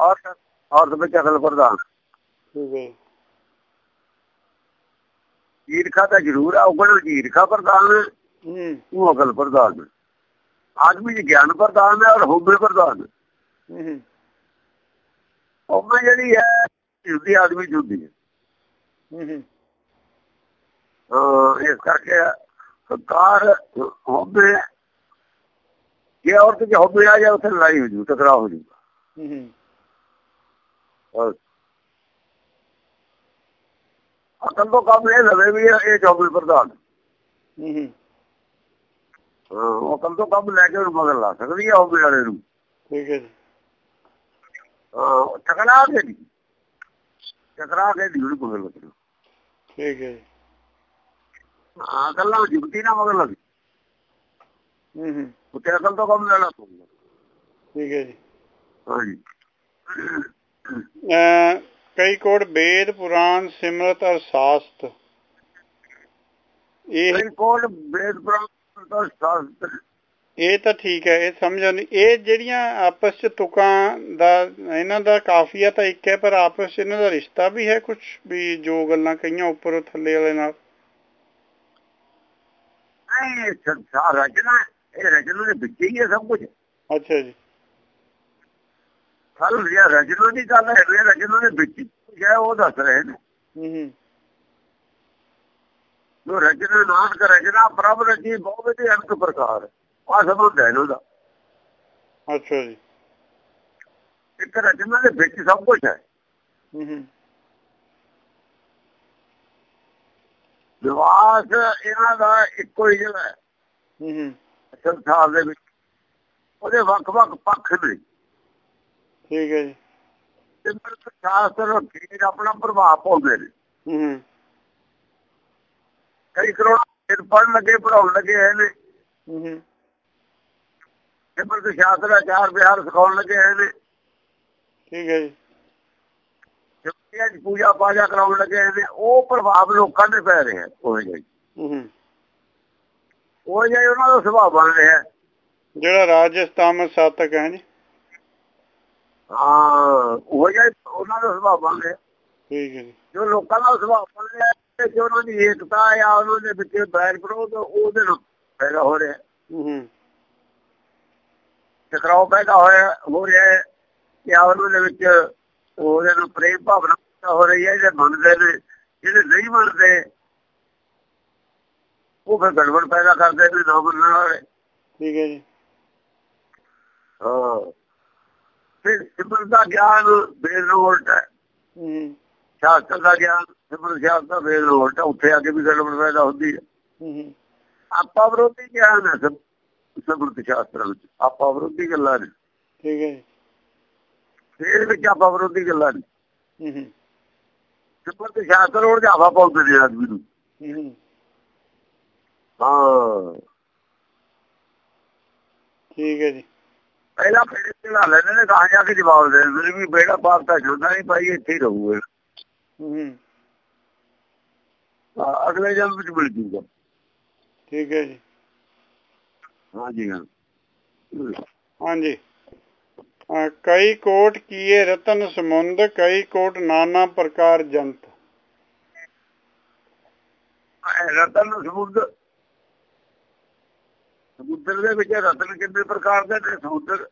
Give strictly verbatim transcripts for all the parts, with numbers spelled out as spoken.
ਔਰਤ ਔਰਤ ਵਿੱਚ ਅਕਲ ਪ੍ਰਧਾਨ। ਈਰਖਾ ਤਾਂ ਜ਼ਰੂਰ ਆ, ਉਗਣ ਈਰਖਾ ਪ੍ਰਧਾਨ ਹੈ, ਉਹ ਅਕਲ ਪ੍ਰਧਾਨ ਹੈ। ਆਦਮੀ ਚ ਗਿਆਨ ਪ੍ਰਧਾਨ ਹੈ ਔਰ ਹੋਬੇ ਪ੍ਰਧਾਨ ਹੈ। ਹੋਬੇ ਜਿਹੜੀ ਹੈ ਝੁੱਦੀ ਆਦਮੀ ਝੁੱਦੀ ਹੈ। ਇਸ ਕਰਕੇ ਸਰਕਾਰ ਹੋਬੇ, ਜੇ ਔਰਤ ਚ ਹੋਬੇ ਆ ਜਾਏ ਉੱਥੇ ਲੜਾਈ ਹੋ ਜੂ, ਟਕਰਾਅ ਹੋ ਜੂਗਾ। ਅਕਲ ਤੋਂ ਕੰਮ ਇਹ ਲਵੇ ਵੀ ਇਹ ਚੌਬੀ ਪ੍ਰਧਾਨ। ਹਾਂ, ਅਕਲ ਤੋਂ ਕੰਮ ਲੈ ਕੇ ਉਹਨੂੰ ਮਗਰ ਲਾ ਸਕਦੀ ਹੈ ਹੋਬੇ ਵਾਲੇ ਨੂੰ। ਹਾਂ, ਟਕਰਾ ਕੇ ਨਹੀਂ, ਟਕਰਾ ਕੇ ਨਹੀਂ ਉਹਨੂੰ ਮਗਰ ਲੱਗਣਾ। ਠੀਕ ਹੈ। ਹਾਂ, ਗੱਲਾਂ ਜੁਗਤੀ ਨਾ ਮਗਰ ਲੱਗੀ, ਉੱਥੇ ਅਕਲ ਤੋਂ ਕੰਮ ਲੈਣਾ ਪਊਗਾ। ਠੀਕ ਹੈ ਜੀ। ਹਾਂਜੀ। ਕਈ ਕੋਟ ਵੇਦ ਪੁਰਾਣ ਸਿਮਰਤ ਅਰ ਸ਼ਾਸਤ, ਇਹ ਕੋਟ ਵੇਦ ਪੁਰਾਣ ਸ਼ਾਸਤ ਇਹ ਤਾਂ ਠੀਕ ਹੈ, ਇਹ ਸਮਝ ਆਉਂਦੀ। ਇਹ ਜਿਹੜੀਆਂ ਆਪਸ ਚ ਤੁਕਾਂ ਦਾ ਇਹਨਾਂ ਦਾ ਕਾਫੀਆ ਤਾਂ ਇੱਕ ਹੈ, ਪਰ ਆਪਸ ਚ ਇਹਨਾਂ ਦਾ ਰਿਸ਼ਤਾ ਵੀ ਹੈ ਕੁਛ, ਵੀ ਜੋ ਗੱਲਾਂ ਕਹੀਆਂ ਉੱਪਰ ਥੱਲੇ ਵਾਲੇ ਨਾਲ। ਰਚਨਾ ਇਹ ਰਚਨਾ ਦੇ ਵਿੱਚ ਹੀ ਹੈ ਸਭ ਕੁਛ। ਅੱਛਾ ਜੀ। ਸਾਨੂੰ ਰਚਨਾ ਦੀ ਗੱਲ ਹੈ, ਰਚਨਾ ਦੇ ਵਿੱਚ ਹੈ ਉਹ ਦੱਸ ਰਹੇ ਨੇ। ਜੋ ਰਚਨਾ ਨਾਨਕ ਰਚਨਾ ਪ੍ਰਭ ਰਚੀ ਬਹੁਤ ਹੀ ਅਨਕ ਪ੍ਰਕਾਰ ਆ ਸੰਬੰਧ ਹੈ ਉਹਦਾ। ਅੱਛਾ ਜੀ। ਇੱਕ ਰਚਨਾ ਦੇ ਵਿੱਚ ਸਭ ਕੁਛ ਹੈ। ਨਿਵਾਸ ਇਹਨਾਂ ਦਾ ਇੱਕੋ ਹੀ ਜਗ੍ਹਾ ਹੈ ਸੰਸਾਰ ਦੇ ਵਿੱਚ, ਉਹਦੇ ਵੱਖ ਵੱਖ ਪੱਖ ਨੇ। ਠੀਕ ਹੈ ਜੀ। ਸਿਮਰਤ ਸ਼ਾਸਤਰ ਫਿਰ ਆਪਣਾ ਪ੍ਰਭਾਵ ਪਾਉਂਦੇ ਨੇ। ਕਈ ਕਰੋੜ ਪੜ੍ਹਨ ਲੱਗੇ, ਪੜ੍ਹਾਉਣ ਲੱਗੇ ਹੈ ਨੇ। ਸਿਮਰਤ ਸ਼ਾਸਤਰ ਆਚਾਰ ਵਿਹਾਰ ਸਿਖਾਉਣ ਲੱਗੇ ਹੈ ਨੇ। ਠੀਕ ਹੈ ਜੀ। ਪੂਜਾ ਪਾਜਾ ਕਰਾਉਣ ਲੱਗੇ ਨੇ, ਉਹ ਪ੍ਰਭਾਵ ਲੋਕਾਂ ਦੇ ਪੈ ਰਿਹਾ। ਉਹ ਜਿਹਾ ਉਹ ਜਿਹਾ ਉਹਨਾਂ ਦਾ ਸੁਭਾਅ ਬਣ ਰਿਹਾ, ਜਿਹੜਾ ਰਾਜਸਥਾਨ ਸਾਤਕ ਹੈ ਜੀ। ਹਾਂ, ਉਹ ਜਿਹਾ ਉਹਨਾਂ ਦਾ ਸੁਭਾਅ ਬਣ ਰਿਹਾ। ਠੀਕ ਹੈ ਜੀ। ਜੋ ਲੋਕਾਂ ਦਾ ਸੁਭਾਅ ਬਣ ਰਿਹਾ, ਜੋ ਉਹਨਾਂ ਦੀ ਏਕਤਾ ਆ, ਉਹਨਾਂ ਦੇ ਵਿੱਚ ਬੈਰ ਵਿਰੋਧ, ਉਹਦੇ ਨਾਲ ਪੈਦਾ ਹੋ ਰਿਹਾ। ਟਕਰਾਓ ਪੈਦਾ ਹੋਇਆ ਹੋ ਰਿਹਾ ਜਾਂ ਉਹਨਾਂ ਦੇ ਵਿੱਚ ਉਹਦੇ ਨਾਲ ਪ੍ਰੇਮ ਭਾਵਨਾ ਹੋ ਰਹੀ ਹੈ। ਜਿਹੜੇ ਮੰਨਦੇ ਨੇ, ਜਿਹੜੇ ਨਹੀਂ ਮੰਨਦੇ ਉਹ ਫਿਰ ਗੜਬੜ ਪੈਦਾ ਕਰਦੇ ਨੇ ਨਾ ਮੰਨਣ ਵਾਲੇ। ਠੀਕ ਹੈ ਜੀ। ਹਾਂ, ਫਿਰ ਸਿਮਰਨ ਦਾ ਗਿਆਨ ਵੇਦ ਨੂੰ ਉਲਟ ਹੈ, ਸ਼ਾਸਤਰ ਦਾ ਗਿਆਨ ਸਿਮਰਨ ਸ਼ਾਸਤਰ ਦਾ ਵੇਦ ਨੂੰ ਉਲਟ ਹੈ। ਉੱਥੇ ਆ ਕੇ ਵੀ ਗੜਬੜ ਪੈਦਾ ਹੁੰਦੀ ਹੈ। ਆਪਾ ਵਿਰੋਧੀ ਗਿਆਨ ਹੈ ਸਿਮਰਤ ਸ਼ਾਸਤਰਾਂ ਵਿੱਚ, ਆਪਾ ਵਿਰੋਧੀ ਗੱਲਾਂ ਨੇ। ਠੀਕ ਹੈ। ਇਹਦੇ ਵਿੱਚ ਆਪਾ ਵਿਰੋਧੀ ਗੱਲਾਂ ਨੇ। ਸਿਮਰਤ ਸ਼ਾਸਤਰ ਉਹ ਜਾਵਾ ਪਾਉਂਦੇ ਨੇ ਆਦਮੀ ਨੂੰ। ਹਾਂ, ਠੀਕ ਹੈ ਜੀ। ਪਹਿਲਾਂ ਬੇੜੇ ਚੜਾ ਲੈਂਦੇ ਨੇ, ਕਹਾਂ ਜਾ ਕੇ ਜਵਾਬ ਦੇ ਦਿੰਦੇ ਵੀ ਬੇੜਾ ਪਾਰ ਤਾਂ ਜਾਂਦਾ ਨਹੀਂ ਭਾਈ, ਇੱਥੇ ਹੀ ਰਹੂਗਾ। ਅਗਲੇ ਜਨਮ ਵਿੱਚ ਮਿਲ ਜੂਗਾ। ਠੀਕ ਹੈ ਜੀ। ਹਾਂਜੀ ਹਾਂ। ਹਾਂਜੀ। ਕਈ ਕੋਟ ਕੀਏ ਰਤਨ ਸਮੁੰਦ, ਕਈ ਕੋਟ ਨਾਨਾ ਪ੍ਰਕਾਰ ਜੰਤ। ਰਤਨ ਸਮੁੰਦਰ, ਸਮੁੰਦਰ ਦੇ ਵਿੱਚ ਰਤਨ ਕਿੰਨੇ ਪ੍ਰਕਾਰ ਦੇ ਨੇ। ਸਮੁੰਦਰ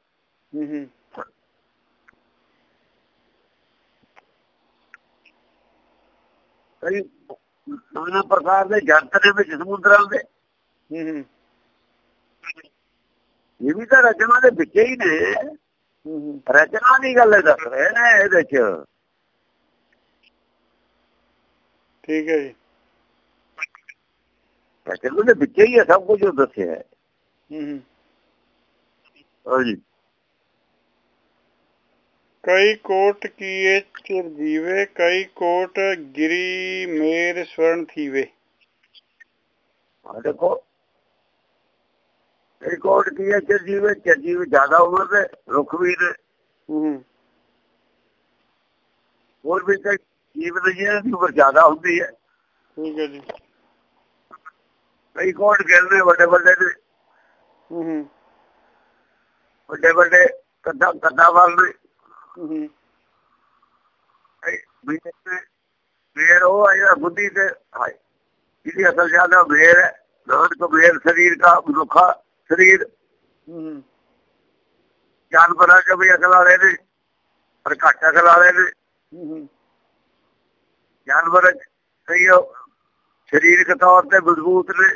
ਕਈ ਨਾਨਾ ਪ੍ਰਕਾਰ ਦੇ ਜੰਤ ਦੇ ਵਿੱਚ ਸਮੁੰਦਰਾਂ ਦੇ। ਇਹ ਵੀ ਤਾਂ ਰਚਨਾ ਦੇ ਵਿੱਚ ਹੀ ਨੇ, ਰਚਨਾ ਦੀ ਗੱਲ ਦੱਸ ਰਹੇ ਨੇ ਇਹਦੇ ਚ। ਠੀਕ ਹੈ ਜੀ। ਰਚਨਾ ਦੇ ਵਿੱਚ ਹੀ ਹੈ ਸਭ ਕੁਝ ਦੱਸਿਆ ਹੈ। ਹਾਂਜੀ। ਕਈ ਕੋਟ ਕੀਏ ਚਿਰ ਜੀਵੇ, ਕਈ ਕੋਟ ਗਿਰੀ ਮੇਰ ਸਵਰਨ ਥੀਵੇ। ਦੇਖੋ, ਕਈ ਕੋਟ ਕੀਏ ਚਿਰ ਜੀਵੇ, ਚਿਰ ਜੀਵੇ ਜ਼ਿਆਦਾ ਉਮਰ ਦੇ ਰੁੱਖ ਵੀ ਨੇ। ਹੋਰ ਵੀ ਕਈ ਜੀਵ ਨੇ ਜਿਹਨਾਂ ਦੀ ਉਮਰ ਜ਼ਿਆਦਾ ਹੁੰਦੀ ਹੈ। ਠੀਕ ਹੈ ਜੀ। ਕਈ ਕੋਟ ਗਿਰਦੇ ਵੱਡੇ ਵੱਡੇ ਨੇ, ਵੱਡੇ ਵੱਡੇ ਕੱਦਾ ਕੱਦਾ ਵੱਲ ਨੇ। ਮੇਰ ਉਹ ਹੈ ਜਿਹੜਾ ਬੁੱਧੀ ਤੇ ਜਿਹਦੀ ਅਸਲ ਜ਼ਿਆਦਾ ਮੇਰ ਹੈ। ਨਾਨਕ ਮੇਰ ਸਰੀਰ ਦਾ ਮਨੁੱਖਾ ਸਰੀਰ ਜਾਨਵਰਾਂ ਚ ਵੀ ਅਕਲ ਵਾਲੇ ਨੇ ਪਰ ਘੱਟ ਅਕਲ ਵਾਲੇ ਨੇ। ਜਾਨਵਰ ਸਹੀ ਸਰੀਰਕ ਤੌਰ ਤੇ ਮਜ਼ਬੂਤ ਨੇ,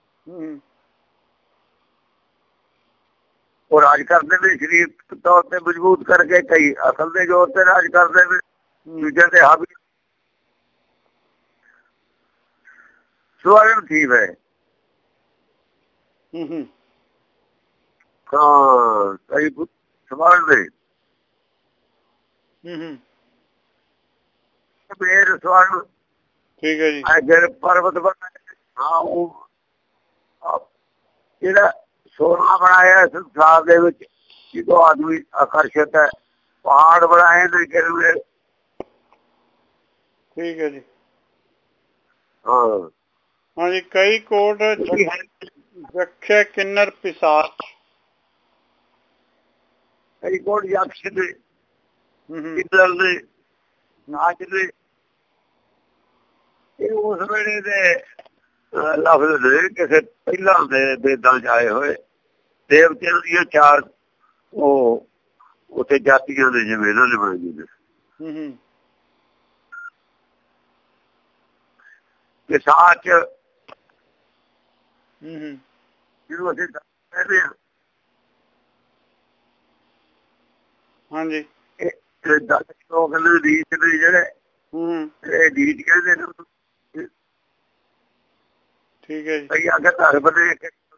ਉਹ ਰਾਜ ਕਰਦੇ ਨੇ ਸਰੀਰਕ ਤੌਰ ਤੇ ਮਜ਼ਬੂਤ ਕਰਕੇ। ਕਈ ਅਸਲ ਦੇ ਜ਼ੋਰ ਤੇ ਰਾਜ ਕਰਦੇ ਨੇ, ਦੂਜੇ ਤੇ ਹਾਵੀ। ਸਵਰਨ ਠੀਕ ਹੈ। ਹਾਂ ਕਈ ਸਵਰਨ ਦੇ ਮੇਰ ਸਵਰਨ ਠੀਕ ਹੈ ਜੀ। ਅਗਰ ਪਰਬਤ ਬਣਾ ਹਾਂ ਉਹ ਜਿਹੜਾ ਸੋਨਾ ਬਣਾਇਆ ਸੰਸਾਰ ਦੇ ਵਿੱਚ ਜਦੋਂ ਆਦਮੀ ਆਕਰਸ਼ਿਤ ਹੈ। ਪਹਾੜ ਬਣਾਏ ਨੇ ਕਿਰਵੇ। ਠੀਕ ਹੈ ਜੀ। ਹਾਂ ਹਾਂਜੀ ਕਈ ਕੋਟ ਰੱਖਿਆ ਕਿੰਨਰ ਪਿਸਾਚ। ਕਈ ਕੋਟ ਯਕਸ਼ ਨੇ, ਕਿੰਨਰ ਨੇ, ਨਾਚ ਨੇ। ਇਹ ਉਸ ਵੇਲੇ ਦੇ ਲਫ਼ਜ਼ ਨੇ, ਕਿਸੇ ਪਹਿਲਾਂ ਦੇ ਵੇਦਾਂ ਚ ਆਏ ਹੋਏ। ਦੇਵਤਿਆਂ ਦੀਆਂ ਚਾਰ ਉਹ ਉੱਥੇ ਜਾਤੀਆਂ ਨੇ, ਜਿਵੇਂ ਇਹਨਾਂ ਨੇ ਬਣਾਈ ਨੇ। ਪਿਸਾਚ ਜਿਹਨੂੰ ਅਸੀਂ ਕਹਿੰਦੇ ਹਾਂ। ਹਾਂਜੀ ਇਹ ਦਸ ਲੋਕ ਨੇ ਰੀਤ ਨੇ ਜਿਹੜੇ, ਇਹ ਰੀਤ ਕਹਿੰਦੇ ਨੇ। ਠੀਕ ਹੈ ਜੀ। ਕਈ ਆ ਕੇ ਧਰਮ ਨੇ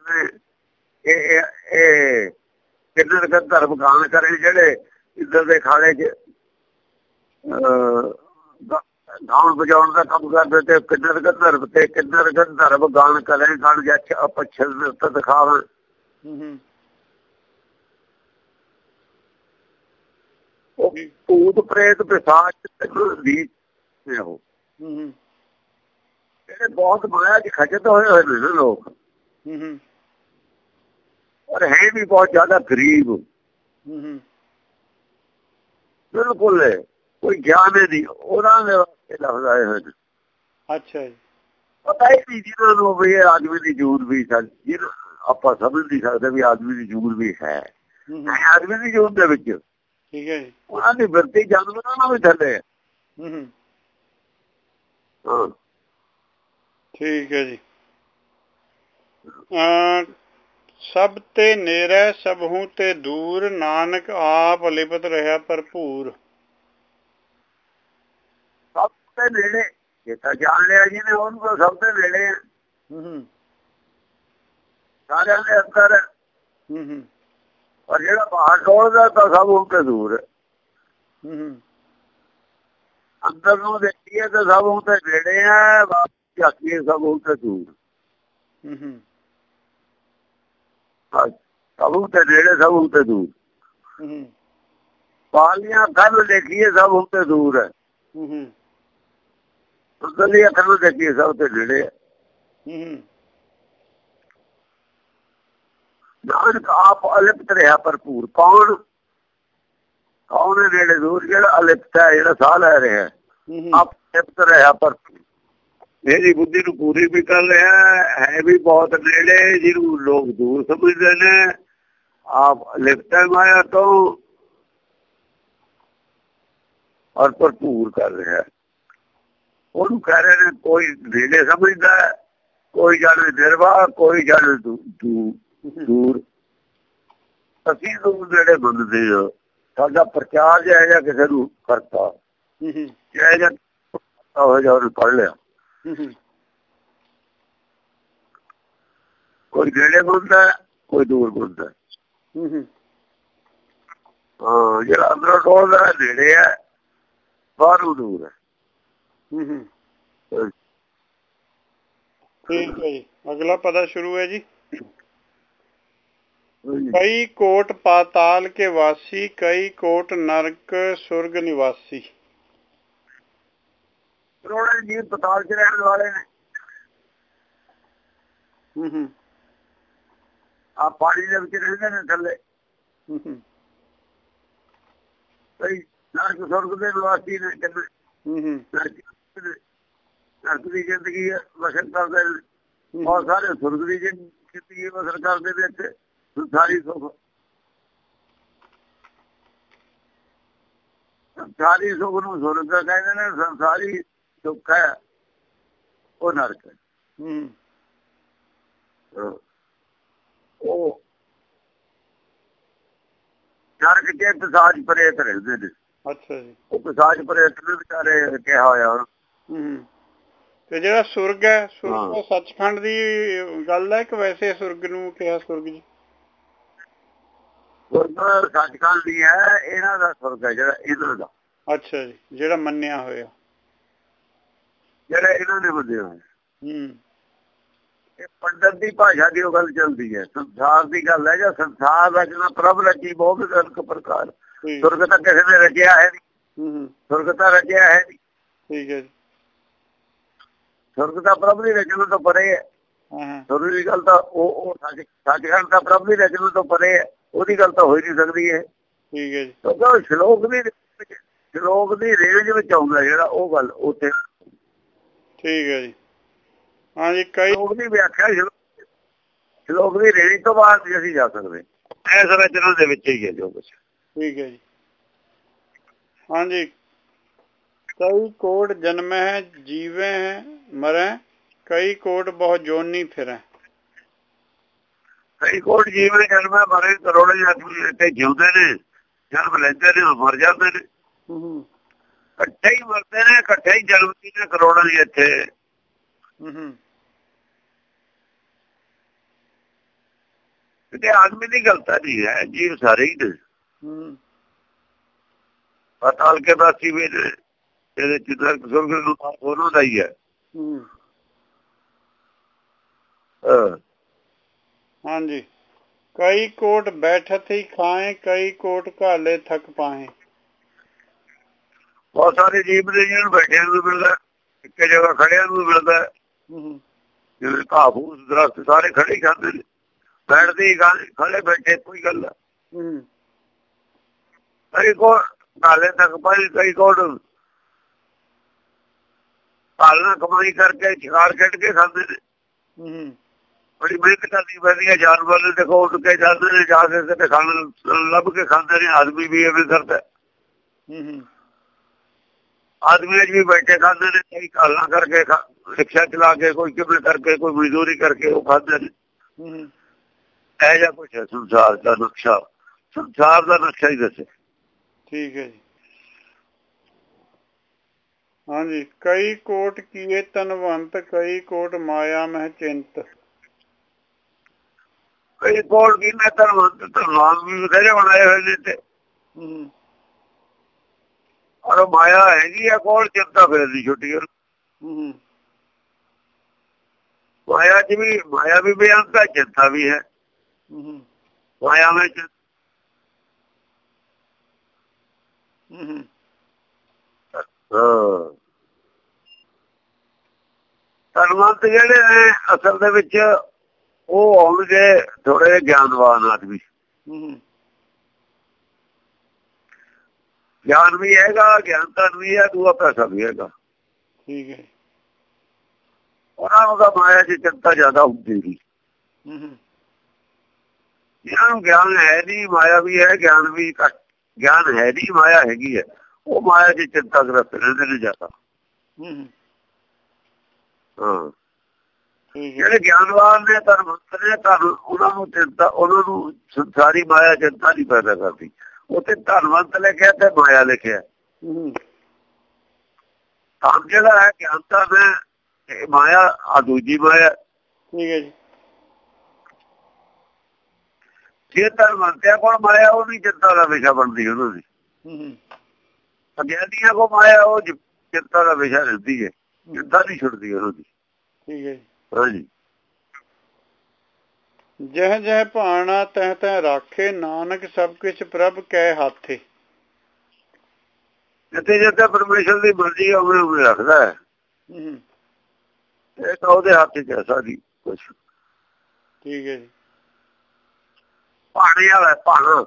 ਇਹ ਕਿੰਨਰ ਕ ਧਰਮ ਗਾਨ ਕਰੇ ਜਿਹੜੇ ਇੱਧਰ ਦੇ ਖਾਣੇ ਚ ਗਾਉਣ ਵਜਾਉਣ ਦਾ ਕੰਮ ਕਰਦੇ ਤੇ ਕਿੰਨਰ ਕ ਧਰਮ ਤੇ ਕਿੰਨਰ ਕ ਧਰਮ ਗਾਨ ਕਰੇ ਗਣ ਜੱਛ ਅਪਛਲ ਨਿਰਤ ਦਿਖਾਵਣ। ਉਹ ਭੂਤ ਪ੍ਰੇਤ ਪਿਸਾਚ ਰੀਤ ਨੇ ਉਹ ਜਿਹੜੇ ਬਹੁਤ ਮਾਇਆ ਚ ਖਚਤ ਹੋਏ ਹੋਏ ਨੇ ਲੋਕ, ਔਰ ਹੈ ਵੀ ਬਹੁਤ ਜ਼ਿਆਦਾ ਗਰੀਬ। ਬਿਲਕੁਲ ਕੋਈ ਗਿਆਨ ਨਹੀਂ ਉਹਨਾਂ ਦੇ ਵਾਸਤੇ ਲਫ਼ਜ਼ ਆਏ ਹੋਏ ਨੇ। ਅੱਛਾ ਜੀ। ਪਤਾ ਹੀ ਨਹੀਂ ਜਿਹਨਾਂ ਨੂੰ ਵੀ ਇਹ ਆਦਮੀ ਦੀ ਜੂਨ ਵੀ ਜਿਹਨੂੰ ਆਪਾਂ ਸਮਝ ਨਹੀਂ ਸਕਦੇ ਵੀ ਆਦਮੀ ਦੀ ਜੂਨ ਵੀ ਹੈ। ਆਦਮੀ ਦੀ ਜੂਨ ਦੇ ਵਿੱਚ ਠੀਕ ਹੈ ਜੀ। ਉਹਨਾਂ ਦੀ ਵਰਤੀ ਜਾਨਵਰਾਂ ਨਾਲ ਵੀ ਥੱਲੇ ਹੈ। ਹਾਂ ਠੀਕ ਹੈ ਜੀ। ਸਭ ਤੇ ਨੇੜੇ ਸਭੂ ਤੇ ਦੂਰ, ਨਾਨਕ ਆਪ ਲਿਪਤ ਰਿਹਾ ਭਰਪੂਰ। ਸਭ ਤੇ ਨੇੜੇ ਇਹ ਤਾਂ ਜਾਣ ਲਿਆ ਜੀ ਨੇ, ਉਹਨੂੰ ਤਾਂ ਸਭ ਤੇ ਨੇੜੇ ਆ। ਸਾਰਿਆਂ ਦੇ ਅੰਦਰ ਪਰ ਜਿਹੜਾ ਬਾਹਰ ਟੋਲਦਾ ਤਾਂ ਸਭ ਉੱਤੇ ਦੂਰ ਹੈ। ਅੰਦਰ ਨੂੰ ਦੇਖੀਏ ਤਾਂ ਸਭ ਉੱਤੇ ਨੇੜੇ ਆ, ਝਾਕੀਏ ਸਭ ਉੱਤੇ ਦੂਰ। ਸਭ ਉੱਤੇ ਨੇੜੇ ਸਭ ਉੱਤੇ ਦੂਰ। ਪਾਲੀਆਂ ਅੱਖਾਂ ਨੂੰ ਦੇਖੀਏ ਸਭ ਉੱਤੇ ਦੂਰ ਹੈ। ਉਧਰਲੀ ਅੱਖਾਂ ਨੂੰ ਦੇਖੀਏ ਸਭ ਤੇ ਨੇੜੇ ਹੈ। ਨਾਨਕ ਆਪ ਅਲਿਪਤ ਰਿਹਾ ਭਰਪੂਰ। ਕੌਣ ਕੌਣ ਹੈ ਨੇੜੇ ਦੂਰ? ਜਿਹੜਾ ਅਲਿਪਤ ਹੈ, ਜਿਹੜਾ ਸਾਹ ਲੈ ਰਿਹਾ ਆਪ ਅਲਿਪਤ ਰਿਹਾ ਭਰਪੂਰ। ਮੇਰੀ ਬੁੱਧੀ ਨੂੰ ਪੂਰੀ ਵੀ ਕਰ ਰਿਹਾ ਹੈ ਵੀ ਬਹੁਤ ਨੇੜੇ, ਜਿਹਨੂੰ ਲੋਕ ਦੂਰ ਸਮਝਦੇ ਨੇ। ਆਪ ਅਲਿਪਤ ਹੈ ਮਾਇਆ ਤੋਂ ਔਰ ਭਰਪੂਰ ਕਰ ਰਿਹਾ। ਉਹਨੂੰ ਕਹਿ ਰਹੇ ਨੇ ਕੋਈ ਨੇੜੇ ਸਮਝਦਾ, ਕੋਈ ਜਾਣੇ ਨਿਰਵਾਹ, ਕੋਈ ਜਾਣੇ ਦੂਰ। ਅਸੀਂ ਦੂਰ ਨੇੜੇ ਮੰਨਦੇ ਹਾਂ। ਸਾਡਾ ਪ੍ਰਚਾਰ ਜਿਹਾ ਜਿਹਾ ਕਿਸੇ ਨੂੰ ਕਰਤਾ, ਜਿਹਾ ਜਿਹਾ ਹੋ ਜਾ ਉਹਨੇ ਪੜ੍ਹ ਲਿਆ। ਕੋਈ ਨੇੜੇ ਮੰਨਦਾ, ਕੋਈ ਦੂਰ ਮੰਨਦਾ। ਹਾਂ ਜਿਹੜਾ ਅੰਦਰੋਂ ਟੋਲਦਾ ਨੇੜੇ ਹੈ, ਬਾਹਰੋਂ ਦੂਰ ਹੈ। ਠੀਕ ਹੈ ਜੀ। ਅਗਲਾ ਪਦਾ ਸ਼ੁਰੂ ਹੈ ਜੀ। ਕਈ ਕੋਟ ਪਾਤਾਲ ਕੇ ਵਾਸੀ, ਕਈ ਕੋਟ ਨਰਕ ਸੁਰਗ ਨਿਵਾਸੀ। ਕਰੋੜਾਂ ਜੀਵ ਪਾਤਾਲ ਚ ਰਹਿਣ ਵਾਲੇ ਨੇ। ਆ ਪਾਣੀ ਦੇ ਵਿੱਚ ਰਹਿੰਦੇ ਨੇ ਥੱਲੇ। ਕਈ ਨਰਕ ਸੁਰਗ ਦੇ ਨਿਵਾਸੀ ਨੇ। ਨਰਕ ਦੀ ਜ਼ਿੰਦਗੀ ਵਸਣ ਕਰਦੇ, ਬਹੁਤ ਸਾਰੇ ਸੁਰਗ ਦੀ ਜ਼ਿੰਦਗੀ ਵਸਣ ਕਰਦੇ ਨੇ ਇੱਥੇ ਸੰਸਾਰੀ ਸੁੱਖ। ਸੰਸਾਰੀ ਸੁੱਖ ਨੂੰ ਸੁਰਗ ਕਹਿੰਦੇ ਨੇ, ਸੰਸਾਰੀ ਸੁੱਖ ਹੈ ਉਹ ਨਰਕ ਹੈ। ਉਹ ਨਰਕ ਚ ਪਿਸ਼ਾਚ ਪ੍ਰੇਤ ਰਹਿੰਦੇ ਨੇ। ਅੱਛਾ ਜੀ। ਉਹ ਪਿਸ਼ਾਚ ਪ੍ਰੇਤ ਨੇ ਵਿਚਾਰੇ ਕਿਹਾ ਹੋਇਆ ਹੁਣ। ਤੇ ਜਿਹੜਾ ਸੁਰਗ ਹੈ, ਸੁਰਗ ਸੱਚਖੰਡ ਦੀ ਗੱਲ ਹੈ ਕਿ ਵੈਸੇ ਸੁਰਗ ਨੂੰ ਕਿਹਾ ਸੁਰਗ ਜੀ? ਸੁਰਗ ਸੱਚਖੰਡ ਦੀ ਹੈ, ਇਹਨਾਂ ਦਾ ਸੁਰਗ ਹੈ ਜਿਹੜਾ ਇਹਨਾਂ ਦਾ। ਅੱਛਾ ਜੀ, ਜਿਹੜਾ ਮੰਨਿਆ ਹੋਇਆ, ਜਿਹੜਾ ਇਹਨਾਂ ਨੇ ਮੰਨਿਆ ਹੋਇਆ। ਹੂੰ, ਇਹ ਪੰਡਤ ਦੀ ਭਾਸ਼ਾ ਦੀ ਉਹ ਗੱਲ ਚੱਲਦੀ ਹੈ, ਸੰਸਾਰ ਦੀ ਗੱਲ ਹੈ। ਜਾਂ ਸੰਸਾਰ ਰਚਨਾ ਪ੍ਰਭ ਰਚੀ ਬਹੁਤ ਅਨੇਕ ਪ੍ਰਕਾਰ। ਸੁਰਗ ਤਾਂ ਕਿਸੇ ਨੇ ਰਚਿਆ ਹੈ ਨਹੀਂ, ਸੁਰਗ ਤਾਂ ਰਚਿਆ ਹੈ ਨਹੀਂ। ਠੀਕ ਹੈ ਜੀ। ਸੁਰਗ ਦਾ ਪ੍ਰਭ ਦੀ ਰਚਨਾ ਤੋਂ ਪਰੇ ਹੈ। ਸੁਰਗ ਦੀ ਗੱਲ ਤਾਂ ਉਹ ਸੱਚਖੰਡ ਦਾ ਪ੍ਰਭ ਦੀ ਰਚਨਾ ਤੋਂ ਪਰੇ ਹੈ, ਉਹਦੀ ਗੱਲ ਤਾਂ ਹੋ ਹੀ ਨਹੀਂ ਸਕਦੀ ਹੈ। ਠੀਕ ਹੈ ਜੀ। ਕਿਉਂਕਿ ਉਹ ਸ਼ਲੋਕ ਦੀ ਸ਼ਲੋਕ ਦੀ ਰੇਂਜ ਵਿੱਚ ਆਉਂਦਾ ਜਿਹੜਾ ਉਹ ਗੱਲ ਉੱਥੇ। ਠੀਕ ਹੈ ਜੀ। ਹਾਂਜੀ, ਕਈ ਸ਼ਲੋਕ ਦੀ ਵਿਆਖਿਆ ਸ਼ਲੋਕ ਦੀ ਰੇਂਜ ਤੋਂ ਬਾਅਦ ਵੀ ਅਸੀਂ ਜਾ ਸਕਦੇ, ਇਸ ਰਚਨਾ ਦੇ ਵਿੱਚ ਹੀ ਹੈ ਜੋ ਕੁਛ। ਠੀਕ ਹੈ ਜੀ। ਹਾਂਜੀ, ਕਈ ਕੋਟ ਜਨਮੈ ਹੈ ਜੀਵੇ ਹੈ ਮਰੈ, ਕਈ ਕੋਟ ਬਹੁ ਜੋਨੀ ਫਿਰੈ। ਕਈ ਕੋਟ ਜੀਵੇ ਜਨਮੈ ਮਰੇ, ਕਰੋੜੇ ਆਦਮੀ ਇੱਥੇ ਜਿਉਂਦੇ ਨੇ, ਜਨਮ ਲੈਂਦੇ ਨੇ, ਮਰ ਜਾਂਦੇ ਨੇ। ਇਕੱਠੇ ਹੀ ਮਰਦੇ ਨੇ, ਇਕੱਠੇ ਹੀ ਜਨਮਦੀ ਨੇ ਕਰੋੜਾਂ ਦੀ ਇੱਥੇ। ਕਿਤੇ ਆਦਮੀ ਦੀ ਗਲਤਾ ਨਹੀਂ ਹੈ, ਜੀਵ ਸਾਰੇ ਹੀ ਨੇ। ਪਾਤਾਲ ਕੇ ਵਾਸੀ ਵੀ ਨੇ, ਇਹਦੇ ਚ ਸੁਰਗ ਉਹਨਾਂ ਦਾ ਹੀ ਹੈ। ਹਾਂਜੀ, ਕਈ ਕੋਟ ਬੈਠਤ ਹੀ ਖਾਏ, ਕਈ ਕੋਟ ਘਾਲੇ ਥਕ ਪਾਏ। ਬਹੁਤ ਸਾਰੇ ਜੀਵ ਨੇ ਜਿਹਨੂੰ ਬੈਠਿਆਂ ਨੂੰ ਮਿਲਦਾ, ਇੱਕ ਜਗ੍ਹਾ ਖੜਿਆਂ ਨੂੰ ਮਿਲਦਾ। ਜਿਵੇਂ ਘਾਹ ਫੂਸ ਦਰਖਤ ਸਾਰੇ ਖੜੇ ਹੀ ਖਾਂਦੇ ਨੇ, ਬੈਠਦੇ ਹੀ ਖੜੇ ਬੈਠੇ ਕੋਈ ਗੱਲ ਹੈ। ਕਈ ਕੋਟ ਘਾਲੇ ਥਕ ਪਾਏ, ਕਈ ਕੋਟ ਪਾਲਣਾ ਕਮਾਈ ਕਰਕੇ ਸ਼ਿਕਾਰ ਕੱਢ ਕੇ ਖਾਂਦੇ ਨੇ। ਬੜੀ ਮਿਹਨਤ ਕਰਨੀ ਪੈਂਦੀ ਹੈ। ਜਾਨਵਰ ਨੇ ਦੇਖੋ ਉੱਡ ਕੇ ਜਾਂਦੇ ਨੇ, ਜਾ ਕੇ ਕਿਤੇ ਖਾਣ ਲੱਭ ਕੇ ਖਾਂਦੇ ਨੇ। ਆਦਮੀ ਵੀ ਐਵੇਂ ਕਰਦਾ, ਆਦਮੀ ਅੱਜ ਵੀ ਬੈਠੇ ਖਾਂਦੇ ਨੇ। ਕਈ ਘਾਲਾਂ ਕਰਕੇ, ਰਿਕਸ਼ਾ ਚਲਾ ਕੇ, ਕੋਈ ਕਿਵੇਂ ਕਰਕੇ, ਕੋਈ ਮਜ਼ਦੂਰੀ ਕਰਕੇ ਉਹ ਖਾਂਦੇ ਨੇ। ਇਹ ਜਿਹਾ ਕੁਛ ਹੈ ਸੰਸਾਰ ਦਾ ਨਕਸ਼ਾ, ਸੰਸਾਰ ਦਾ ਨਕਸ਼ਾ ਹੀ ਦੱਸੇ। ਠੀਕ ਹੈ ਜੀ। ਹਾਂਜੀ, ਕਈ ਕੋਟ ਕੀਏ ਧਨਵੰਤ, ਕਈ ਕੋਟ ਮਾਇਆ ਮਹਿ ਚਿੰਤ। ਕਈ ਕੋਟ ਕੀ ਨੇ ਧਨਵੰਤ, ਧਨਵਾਨ ਵੀ ਬਥੇਰੇ ਬਣਾਏ ਹੋਏ ਨੇ ਤੇ, ਔਰ ਮਾਇਆ ਹੈਗੀ ਆ ਕੋਲ, ਚਿੰਤਾ ਫਿਰਦੀ ਛੁੱਟੀ। ਮਾਇਆ ਚ ਵੀ ਮਾਇਆ ਵੀ ਬੇਅੰਤ ਹੈ, ਚਿੰਤਾ ਵੀ ਹੈ। ਮਾਇਆ ਵਿੱਚ ਧਨਵੰਤ ਜਿਹੜੇ ਨੇ ਅਸਲ ਦੇ ਵਿੱਚ ਉਹ ਆਉਣਗੇ ਥੋੜੇ ਗਿਆਨਵਾਨ ਆਦਮੀ। ਗਿਆਨ ਵੀ ਹੈਗਾ, ਗਿਆਨਤਨ ਵੀ ਹੈ, ਦੂਆ ਪੈਸਾ ਵੀ ਹੈਗਾ। ਠੀਕ ਹੈ। ਉਹਨਾਂ ਨੂੰ ਤਾਂ ਮਾਇਆ ਦੀ ਚਿੰਤਾ ਜ਼ਿਆਦਾ ਹੁੰਦੀ ਸੀ। ਜਿਹਨਾਂ ਨੂੰ ਗਿਆਨ ਹੈ ਨਹੀਂ, ਮਾਇਆ ਵੀ ਹੈ, ਗਿਆਨ ਵੀ ਘੱਟ, ਗਿਆਨ ਹੈ ਨਹੀਂ, ਮਾਇਆ ਹੈਗੀ ਹੈ, ਉਹ ਮਾਇਆ ਦੀ ਚਿੰਤਾ ਗ੍ਰਸਤ ਰਹਿੰਦੇ ਨੇ ਜ਼ਿਆਦਾ। ਹਾਂ, ਜਿਹੜੇ ਗਿਆਨਵਾਨ ਨੇ, ਧਨਵੰਤ ਨੇ, ਧਨ ਉਹਨਾਂ ਨੂੰ ਚਿੰਤਾ, ਉਹਨਾਂ ਨੂੰ ਸੰਸਾਰੀ ਮਾਇਆ ਚਿੰਤਾ ਨਹੀਂ ਪੈਦਾ ਕਰਦੀ। ਉੱਥੇ ਧਨਵੰਤ ਲਿਖਿਆ ਤੇ ਮਾਇਆ ਲਿਖਿਆ। ਧਨ ਜਿਹੜਾ ਹੈ ਗਿਆਨਤਾ ਨੇ, ਮਾਇਆ ਆ ਦੂਜੀ ਮਾਇਆ। ਠੀਕ ਹੈ ਜੀ। ਜੇ ਧਨਵੰਤਿਆਂ ਕੋਲ ਮਾਇਆ, ਉਹਦੀ ਚਿੰਤਾ ਦਾ ਵਿਸ਼ਾ ਬਣਦੀ ਉਹਨਾਂ ਦੀ। ਅਗਿਆਨੀਆਂ ਕੋਲ ਮਾਇਆ ਉਹ ਚਿੰਤਾ ਦਾ ਵਿਸ਼ਾ ਰਹਿੰਦੀ ਹੈ, ਚਿੰਤਾ ਨਹੀਂ ਛੁੱਟਦੀ ਉਹਨਾਂ ਦੀ। ਠੀਕ ਹੈ ਜੀ। ਹਾਂਜੀ, ਜਹ ਜਹ ਭਾਣਾ ਤਹ ਤਹ ਰਾਖੇ, ਨਾਨਕ ਸਭ ਕੁਛ ਪ੍ਰਭ ਕੈ ਹਾਥੇ। ਜਿੱਥੇ ਜਿੱਥੇ ਪਰਮੇਸ਼ਰ ਦੀ ਮਰਜ਼ੀ ਉਵੇਂ ਉਵੇਂ ਰੱਖਦਾ ਹੈ। ਇਹ ਤਾਂ ਉਹਦੇ ਹੱਥ ਚ ਹੈ ਸਾਰੀ ਕੁਛ। ਠੀਕ ਹੈ ਜੀ। ਭਾਣੇ ਵਾਲਾ ਭਾਣਾ,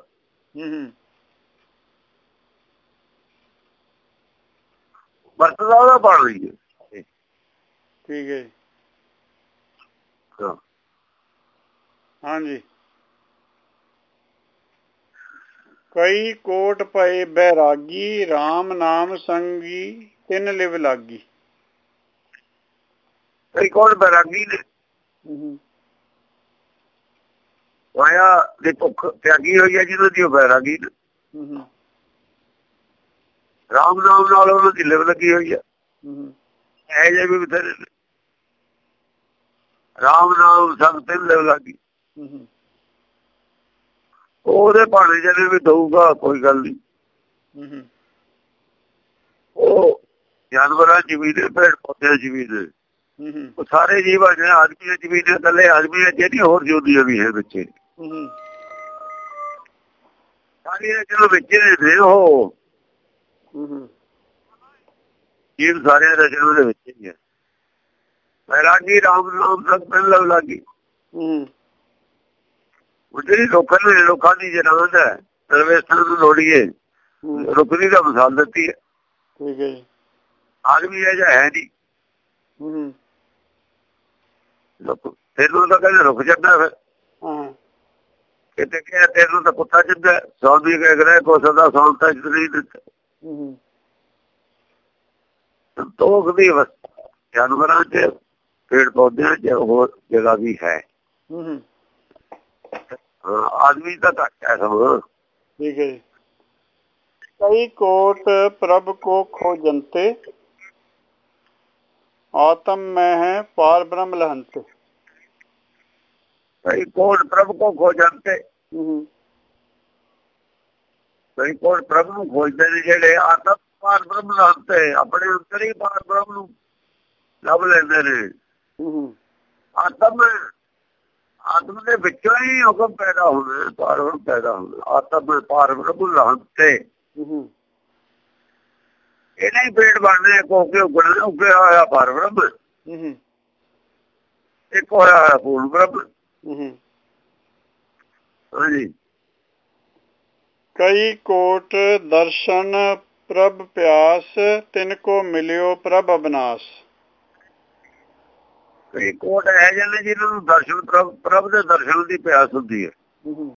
ਵਰਤਦਾ ਉਹਦਾ ਬਣ ਰਹੀ ਹੈ। ਠੀਕ ਹੈ ਜੀ। ਹਾਂਜੀ। ਕਈ ਕੋਟ ਪਏ ਬੈਰਾਗੀ, ਰਾਮ ਨਾਮ ਸੰਗੀ ਤਿੰਨ ਲਿਵ ਲਾਗੀ। ਕਈ ਕੋਟ ਬੈਰਾਗੀ ਨੇ, ਮਾਇਆ ਦੀ ਭੁੱਖ ਤਿਆਗੀ ਹੋਈ ਹੈ ਜਿਹਨਾਂ ਦੀ ਉਹ ਬੈਰਾਗੀ ਨੇ। ਰਾਮ ਨਾਮ ਨਾਲ ਉਹਨਾਂ ਦੀ ਲਿਵ ਲੱਗੀ ਹੋਈ ਹੈ। ਇਹ ਜਿਹੇ ਵੀ ਬਥੇਰੇ ਨੇ। ਰਾਮ ਨਾਮ ਸੰਗ ਤਿੰਨ ਲਿਵ ਲਾਗੀ। ਉਹਦੇ ਭਾਣੇ ਜਿਹਨੇ ਵੀ ਦਊਗਾ ਕੋਈ ਗੱਲ ਨਹੀਂ। ਉਹ ਜਾਨਵਰਾਂ ਚ ਵੀ ਨੇ, ਪੇੜ ਪੌਦਿਆਂ ਚ ਵੀ ਨੇ, ਉਹ ਸਾਰੇ ਜੀਵ ਨੇ, ਆਦਮੀਆਂ ਚ ਵੀ ਨੇ, ਇਕੱਲੇ ਆਦਮੀਆਂ ਚ ਨਹੀਂ, ਹੋਰ ਜੋਦੀਆਂ ਵੀ ਹੈ ਬੱਚੇ ਸਾਰੀਆਂ ਚਲੋ ਵਿੱਚ ਨੇ। ਉਹ ਜੀਵ ਸਾਰਿਆਂ ਦਾ ਚਲੋ ਦੇ ਵਿੱਚ ਹੀ ਹੈ। ਬੈਰਾਗੀ ਰਾਮ ਨਾਮ ਸੰਗ ਤਿੰਨ ਲਿਵ ਲਾਗੀ। ਉਹ ਜਿਹੜੀ ਲੋਕਾਂ ਨੂੰ ਲੋਕਾਂ ਦੀ ਜਨਾਨ ਹੈ, ਸਰਵੇਸਤਾਂ ਨੂੰ ਲੋੜੀਏ, ਰੁਕਦੀ ਦਾ ਮਿਸਾਲ ਦਿੱਤੀ ਹੈ। ਠੀਕ ਹੈ ਜੀ। ਆਦਮੀ ਇਹ ਜਿਹਾ ਹੈ ਨਹੀਂ। ਤੈਨੂੰ ਤਾਂ ਕਹਿੰਦੇ ਰੁਕ ਜਾਂਦਾ, ਫਿਰ ਕਿਤੇ ਕਿਹਾ ਤੈਨੂੰ ਤਾਂ ਕੁੱਤਾ ਚੁੱਕਦਾ। ਸੌਣ ਵੀ ਕਹਿ ਰਿਹਾ ਕੋ ਸਦਾ ਸੌਣ ਤਾਂ ਨਹੀਂ ਦਿੱਤਾ। ਸੰਤੋਖ ਦੀ ਅਵਸਥਾ ਜਾਨਵਰਾਂ ਚ, ਪੇੜ ਪੌਦਿਆਂ ਚ, ਹੋਰ ਜਗ੍ਹਾ ਵੀ ਹੈ। ਆਦਮੀ ਤਾਂ ਘੱਟ ਹੈ ਸਭ। ਠੀਕ ਹੈ ਜੀ। ਕਈ ਕੋਟ ਪ੍ਰਭ ਕੋ ਖੋਜੰਤੇ, ਆਤਮ ਮੈਂ ਹੈ ਪਾਰ ਬ੍ਰਹਮ ਲਹੰਤੇ। ਕਈ ਕੋਟ ਪ੍ਰਭ ਕੋ ਖੋਜੰਤੇ, ਕਈ ਕੋਟ ਪ੍ਰਭ ਨੂੰ ਖੋਜਦੇ ਨੇ ਜਿਹੜੇ, ਆਤਮ ਪਾਰ ਬ੍ਰਹਮ ਲਹੰਤੇ, ਆਪਣੇ ਅੰਦਰ ਹੀ ਪਾਰ ਬ੍ਰਹਮ ਨੂੰ ਲੱਭ ਲੈਂਦੇ ਨੇ। ਆਤਮ ਆਤਮ ਦੇ ਵਿੱਚੋਂ ਹੀ ਹੁਕਮ ਪੈਦਾ ਹੋਣਾ, ਪਾਰ ਬ੍ਰਹਮ ਪੈਦਾ ਹੋਣਾ। ਆਤਮ ਪਾਰ ਬ੍ਰਹਮ ਲਹੰਤੇ, ਇਹਨਾਂ ਹੀ ਪੇੜ ਬਣਨੇ, ਕੋਕੇ ਉਗਣਾ, ਉੱਗਿਆ ਹੋਇਆ ਪਾਰ ਬ੍ਰਹਮ, ਇੱਕ ਹੋਇਆ ਹੋਇਆ ਪੂਰਨ ਬ੍ਰਹਮ। ਹਾਂਜੀ। ਕਈ ਕੋਟ ਦਰਸ਼ਨ ਪ੍ਰਭ ਪਿਆਸ, ਤਿਨ ਕੋ ਮਿਲਿਓ ਪ੍ਰਭ ਅਬਨਾਸ। ਕਈ ਕੋਟ ਇਹ ਜਿਹੇ ਨੇ ਜਿਹਨਾਂ ਨੂੰ ਦਰਸ਼ਨ ਪ੍ਰਭ ਪ੍ਰਭ ਦੇ ਦਰਸ਼ਨ ਦੀ ਪਿਆਸ ਹੁੰਦੀ ਹੈ।